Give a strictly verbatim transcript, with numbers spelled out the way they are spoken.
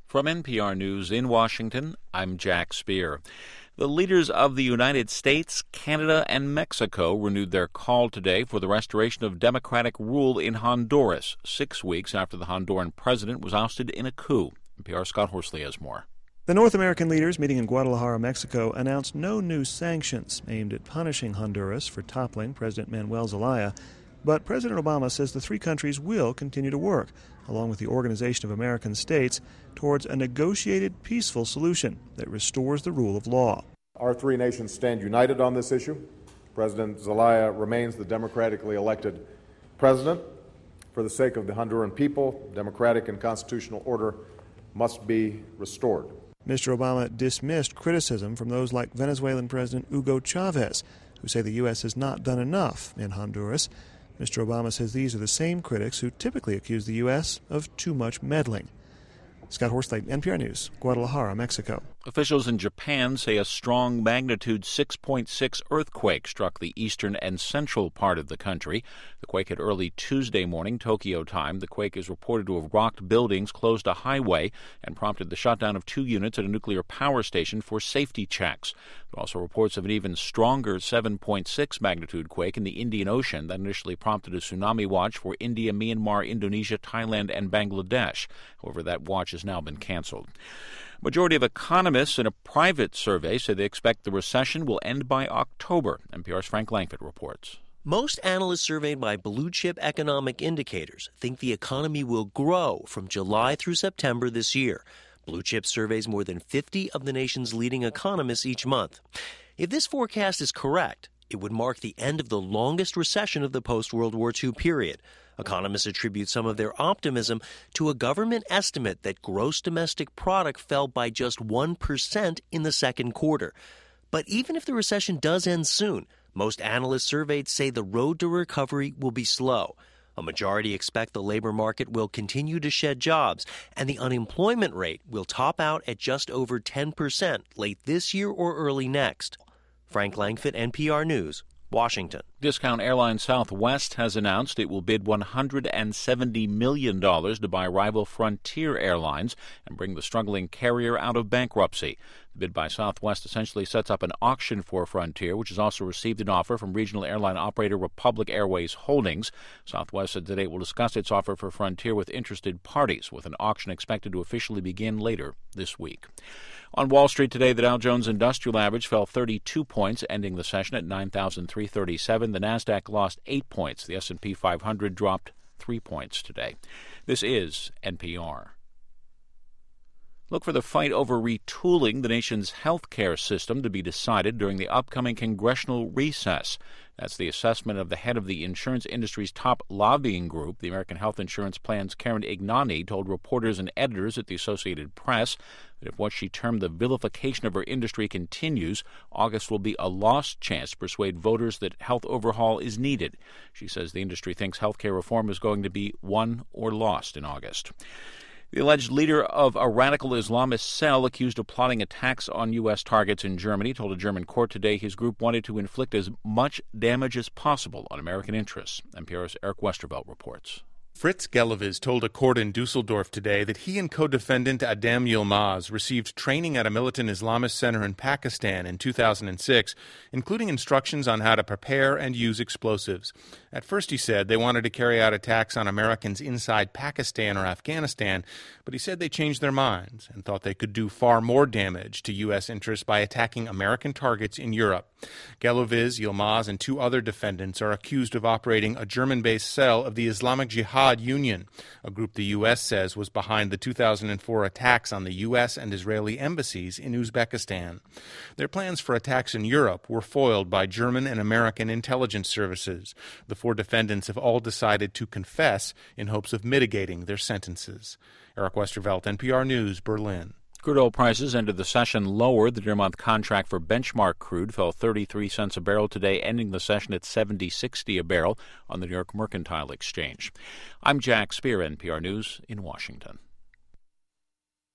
From N P R News in Washington, I'm Jack Speer. The leaders of the United States, Canada, and Mexico renewed their call today for the restoration of democratic rule in Honduras, six weeks after the Honduran president was ousted in a coup. N P R's Scott Horsley has more. The North American leaders meeting in Guadalajara, Mexico, announced no new sanctions aimed at punishing Honduras for toppling President Manuel Zelaya. But President Obama says the three countries will continue to work, along with the Organization of American States, towards a negotiated, peaceful solution that restores the rule of law. Our three nations stand united on this issue. President Zelaya remains the democratically elected president. For the sake of the Honduran people, democratic and constitutional order must be restored. Mister Obama dismissed criticism from those like Venezuelan President Hugo Chavez, who say the U S has not done enough in Honduras. Mister Obama says these are the same critics who typically accuse the U S of too much meddling. Scott Horsley, N P R News, Guadalajara, Mexico. Officials in Japan say a strong magnitude six point six earthquake struck the eastern and central part of the country. The quake hit early Tuesday morning, Tokyo time. The quake is reported to have rocked buildings, closed a highway, and prompted the shutdown of two units at a nuclear power station for safety checks. There are also reports of an even stronger seven point six magnitude quake in the Indian Ocean that initially prompted a tsunami watch for India, Myanmar, Indonesia, Thailand, and Bangladesh. However, that watch has now been canceled. Majority of economists in a private survey say they expect the recession will end by October. N P R's Frank Langford reports. Most analysts surveyed by Blue Chip Economic Indicators think the economy will grow from July through September this year. Blue Chip surveys more than fifty of the nation's leading economists each month. If this forecast is correct, it would mark the end of the longest recession of the post-World War Two period. Economists attribute some of their optimism to a government estimate that gross domestic product fell by just one percent in the second quarter. But even if the recession does end soon, most analysts surveyed say the road to recovery will be slow. A majority expect the labor market will continue to shed jobs, and the unemployment rate will top out at just over ten percent late this year or early next. Frank Langford, N P R News, Washington. Discount airline Southwest has announced it will bid one hundred seventy million dollars to buy rival Frontier Airlines and bring the struggling carrier out of bankruptcy. The bid by Southwest essentially sets up an auction for Frontier, which has also received an offer from regional airline operator Republic Airways Holdings. Southwest said today it will discuss its offer for Frontier with interested parties, with an auction expected to officially begin later this week. On Wall Street today, the Dow Jones Industrial Average fell thirty-two points, ending the session at nine thousand three hundred thirty-seven. The Nasdaq lost eight points. The S and P five hundred dropped three points today. This is N P R. Look for the fight over retooling the nation's health care system to be decided during the upcoming congressional recess. That's the assessment of the head of the insurance industry's top lobbying group. The American Health Insurance Plan's Karen Ignani told reporters and editors at the Associated Press that if what she termed the vilification of her industry continues, August will be a lost chance to persuade voters that health overhaul is needed. She says the industry thinks health care reform is going to be won or lost in August. The alleged leader of a radical Islamist cell accused of plotting attacks on U S targets in Germany told a German court today his group wanted to inflict as much damage as possible on American interests. N P R's Eric Westervelt reports. Fritz Gelaviz told a court in Dusseldorf today that he and co-defendant Adem Yilmaz received training at a militant Islamist center in Pakistan in two thousand six, including instructions on how to prepare and use explosives. At first, he said, they wanted to carry out attacks on Americans inside Pakistan or Afghanistan, but he said they changed their minds and thought they could do far more damage to U S interests by attacking American targets in Europe. Gelaviz, Yilmaz, and two other defendants are accused of operating a German-based cell of the Islamic Jihad Union, a group the U S says was behind the two thousand four attacks on the U S and Israeli embassies in Uzbekistan. Their plans for attacks in Europe were foiled by German and American intelligence services. The four defendants have all decided to confess in hopes of mitigating their sentences. Eric Westervelt, N P R News, Berlin. Crude oil prices ended the session lower. The near-month contract for benchmark crude fell thirty-three cents a barrel today, ending the session at seventy sixty a barrel on the New York Mercantile Exchange. I'm Jack Speer, N P R News in Washington.